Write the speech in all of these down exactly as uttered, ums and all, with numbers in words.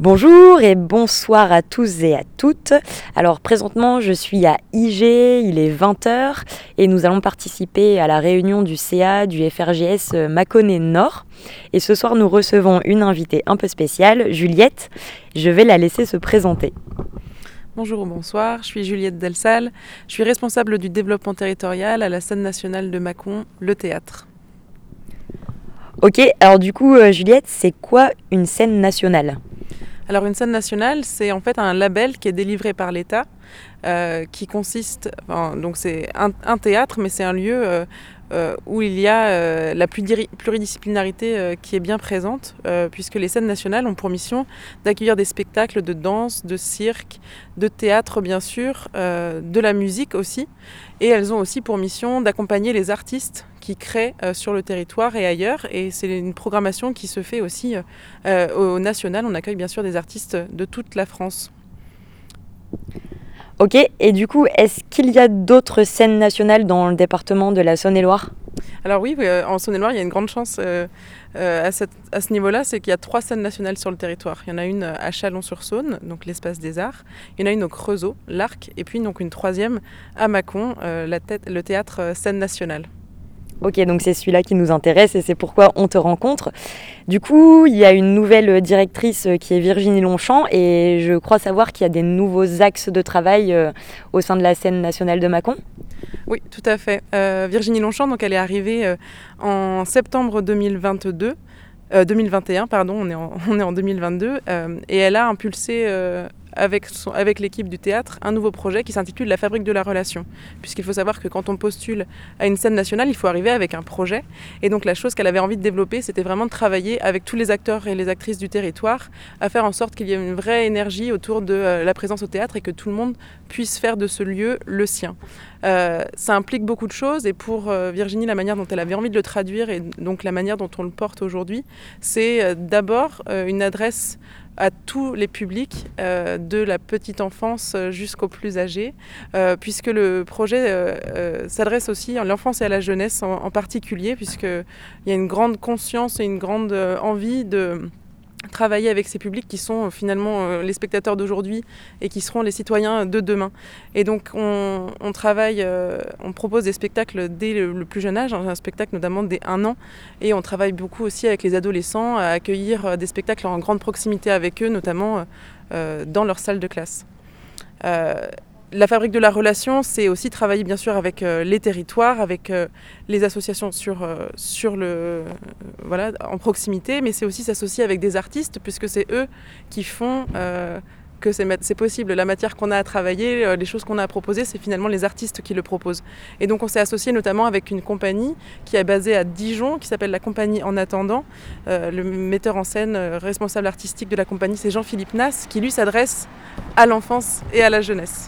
Bonjour et bonsoir à tous et à toutes. Alors présentement je suis à I G, il est vingt heures et nous allons participer à la réunion du C A du F R G S Mâconnais Nord. Et ce soir nous recevons une invitée un peu spéciale, Juliette. Je vais la laisser se présenter. Bonjour ou bonsoir, je suis Juliette Delsal, je suis responsable du développement territorial à la scène nationale de Mâcon, le théâtre. Ok, alors du coup euh, Juliette, c'est quoi une scène nationale ? Alors une scène nationale, c'est en fait un label qui est délivré par l'État, euh, qui consiste, enfin, donc c'est un, un théâtre, mais c'est un lieu euh, euh, où il y a euh, la pluridisciplinarité euh, qui est bien présente, euh, puisque les scènes nationales ont pour mission d'accueillir des spectacles de danse, de cirque, de théâtre bien sûr, euh, de la musique aussi, et elles ont aussi pour mission d'accompagner les artistes qui créent euh, sur le territoire et ailleurs, et c'est une programmation qui se fait aussi euh, au national. On accueille bien sûr des artistes de toute la France. Ok, et du coup, est-ce qu'il y a d'autres scènes nationales dans le département de la Saône-et-Loire ? Alors oui, euh, en Saône-et-Loire, il y a une grande chance euh, euh, à, cette, à ce niveau-là, c'est qu'il y a trois scènes nationales sur le territoire. Il y en a une à Chalon-sur-Saône, donc l'Espace des Arts. Il y en a une au Creusot, l'Arc, et puis donc une troisième à Mâcon, euh, la tête, le théâtre euh, Scène Nationale. Ok, donc c'est celui-là qui nous intéresse et c'est pourquoi on te rencontre. Du coup, il y a une nouvelle directrice qui est Virginie Longchamp et je crois savoir qu'il y a des nouveaux axes de travail euh, au sein de la scène nationale de Mâcon. Oui, tout à fait. Euh, Virginie Longchamp, donc elle est arrivée euh, en septembre deux mille vingt-deux. Euh, deux mille vingt et un, pardon, on est en, on est en deux mille vingt-deux, euh, et elle a impulsé euh, avec, son, avec l'équipe du théâtre un nouveau projet qui s'intitule La Fabrique de la Relation, puisqu'il faut savoir que quand on postule à une scène nationale, il faut arriver avec un projet, et donc la chose qu'elle avait envie de développer, c'était vraiment de travailler avec tous les acteurs et les actrices du territoire, à faire en sorte qu'il y ait une vraie énergie autour de euh, la présence au théâtre et que tout le monde puisse faire de ce lieu le sien. Euh, ça implique beaucoup de choses et pour euh, Virginie, la manière dont elle avait envie de le traduire et donc la manière dont on le porte aujourd'hui, c'est euh, d'abord euh, une adresse à tous les publics, euh, de la petite enfance jusqu'aux plus âgés, euh, puisque le projet euh, euh, s'adresse aussi à l'enfance et à la jeunesse en, en particulier, puisqu'il y a une grande conscience et une grande euh, envie de travailler avec ces publics qui sont finalement euh, les spectateurs d'aujourd'hui et qui seront les citoyens de demain. Et donc on, on travaille, euh, on propose des spectacles dès le, le plus jeune âge, un spectacle notamment dès un an, et on travaille beaucoup aussi avec les adolescents à accueillir des spectacles en grande proximité avec eux, notamment euh, dans leur salle de classe. Euh, La Fabrique de la Relation, c'est aussi travailler bien sûr avec euh, les territoires, avec euh, les associations sur, euh, sur le, euh, voilà, en proximité, mais c'est aussi s'associer avec des artistes, puisque c'est eux qui font euh, que c'est, c'est possible. La matière qu'on a à travailler, euh, les choses qu'on a à proposer, c'est finalement les artistes qui le proposent. Et donc on s'est associé notamment avec une compagnie qui est basée à Dijon, qui s'appelle la Compagnie En Attendant. Euh, le metteur en scène, euh, responsable artistique de la compagnie, c'est Jean-Philippe Nas, qui lui s'adresse à l'enfance et à la jeunesse.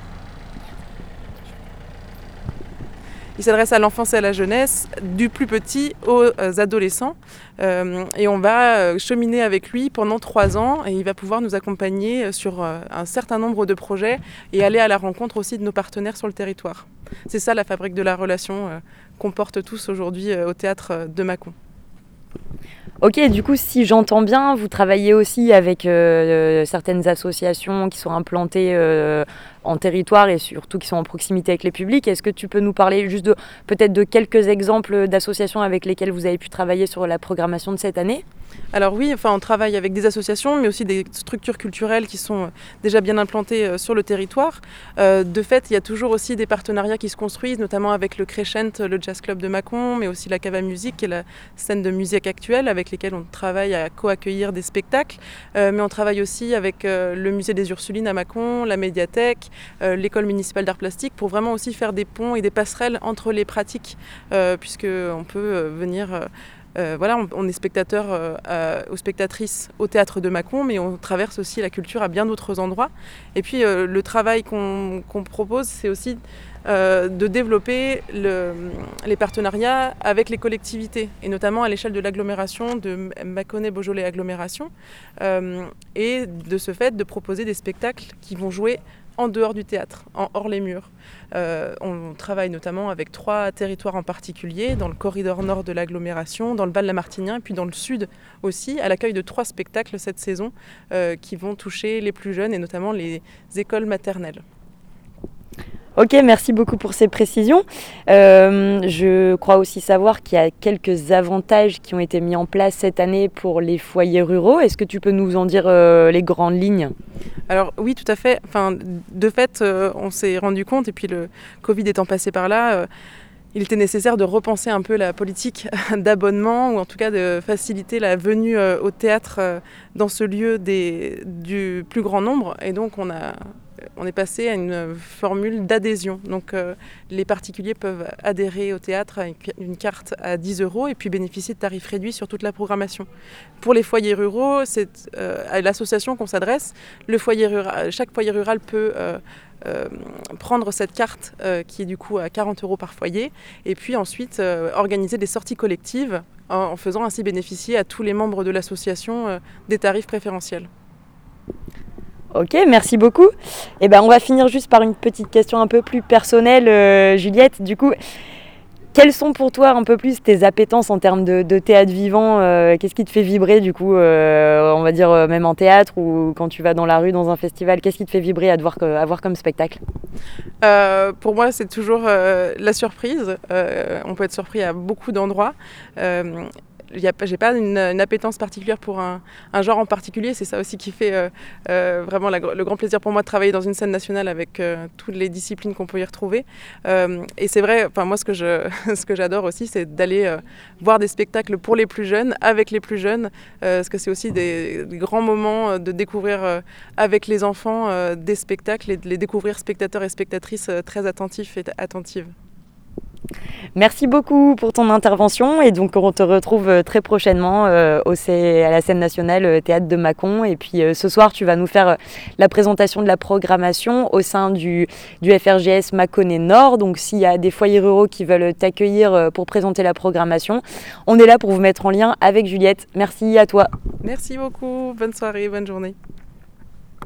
Il s'adresse à l'enfance et à la jeunesse, du plus petit aux adolescents. Euh, et on va cheminer avec lui pendant trois ans et il va pouvoir nous accompagner sur un certain nombre de projets et aller à la rencontre aussi de nos partenaires sur le territoire. C'est ça la Fabrique de la Relation euh, qu'on porte tous aujourd'hui euh, au théâtre de Mâcon. Ok, du coup, si j'entends bien, vous travaillez aussi avec euh, certaines associations qui sont implantées euh, en territoire et surtout qui sont en proximité avec les publics. Est-ce que tu peux nous parler juste de peut-être de quelques exemples d'associations avec lesquelles vous avez pu travailler sur la programmation de cette année ? Alors oui, enfin, on travaille avec des associations, mais aussi des structures culturelles qui sont déjà bien implantées sur le territoire. Euh, de fait, il y a toujours aussi des partenariats qui se construisent, notamment avec le Crescent, le Jazz Club de Mâcon, mais aussi la Cave à Musique, qui est la scène de musique actuelle, avec lesquelles on travaille à co-accueillir des spectacles. Euh, mais on travaille aussi avec euh, le Musée des Ursulines à Mâcon, la médiathèque, euh, l'école municipale d'art plastique, pour vraiment aussi faire des ponts et des passerelles entre les pratiques, euh, puisqu'on peut euh, venir... Euh, Euh, voilà, on, on est spectateur euh, euh, aux spectatrices au théâtre de Mâcon, mais on traverse aussi la culture à bien d'autres endroits. Et puis euh, le travail qu'on, qu'on propose, c'est aussi euh, de développer le, les partenariats avec les collectivités, et notamment à l'échelle de l'agglomération de Mâconnais-Beaujolais Agglomération, euh, et de ce fait de proposer des spectacles qui vont jouer en dehors du théâtre, en hors les murs. Euh, on travaille notamment avec trois territoires en particulier, dans le corridor nord de l'agglomération, dans le Val-la-Martinien, et puis dans le sud aussi, à l'accueil de trois spectacles cette saison euh, qui vont toucher les plus jeunes et notamment les écoles maternelles. Ok, merci beaucoup pour ces précisions. Euh, je crois aussi savoir qu'il y a quelques avantages qui ont été mis en place cette année pour les foyers ruraux. Est-ce que tu peux nous en dire euh, les grandes lignes ? Alors oui, tout à fait. Enfin, de fait, euh, on s'est rendu compte, et puis le Covid étant passé par là, euh, il était nécessaire de repenser un peu la politique d'abonnement, ou en tout cas de faciliter la venue euh, au théâtre euh, dans ce lieu des, du plus grand nombre. Et donc on a... On est passé à une formule d'adhésion. Donc euh, les particuliers peuvent adhérer au théâtre avec une carte à dix euros et puis bénéficier de tarifs réduits sur toute la programmation. Pour les foyers ruraux, c'est euh, à l'association qu'on s'adresse. Le foyer rural, chaque foyer rural peut euh, euh, prendre cette carte euh, qui est du coup à quarante euros par foyer et puis ensuite euh, organiser des sorties collectives en, en faisant ainsi bénéficier à tous les membres de l'association euh, des tarifs préférentiels. Ok, merci beaucoup. Et ben, on va finir juste par une petite question un peu plus personnelle, euh, Juliette. Du coup, quelles sont pour toi un peu plus tes appétences en termes de, de théâtre vivant euh, Qu'est-ce qui te fait vibrer, du coup, euh, on va dire euh, même en théâtre ou quand tu vas dans la rue, dans un festival, qu'est-ce qui te fait vibrer à, devoir, à voir comme spectacle ? euh, Pour moi, c'est toujours euh, la surprise. Euh, on peut être surpris à beaucoup d'endroits. Euh, Je n'ai pas une, une appétence particulière pour un, un genre en particulier. C'est ça aussi qui fait euh, euh, vraiment la, le grand plaisir pour moi de travailler dans une scène nationale avec euh, toutes les disciplines qu'on peut y retrouver. Euh, et c'est vrai, enfin, moi ce que, je, ce que j'adore aussi, c'est d'aller euh, voir des spectacles pour les plus jeunes, avec les plus jeunes, euh, parce que c'est aussi des, des grands moments de découvrir euh, avec les enfants euh, des spectacles et de les découvrir spectateurs et spectatrices euh, très attentifs et attentives. Merci beaucoup pour ton intervention et donc on te retrouve très prochainement euh, au, à la scène nationale euh, Théâtre de Mâcon et puis euh, ce soir tu vas nous faire euh, la présentation de la programmation au sein du, du F R G S Mâconnais Nord. Donc s'il y a des foyers ruraux qui veulent t'accueillir euh, pour présenter la programmation, on est là pour vous mettre en lien avec Juliette. Merci à toi. Merci beaucoup, bonne soirée, bonne journée.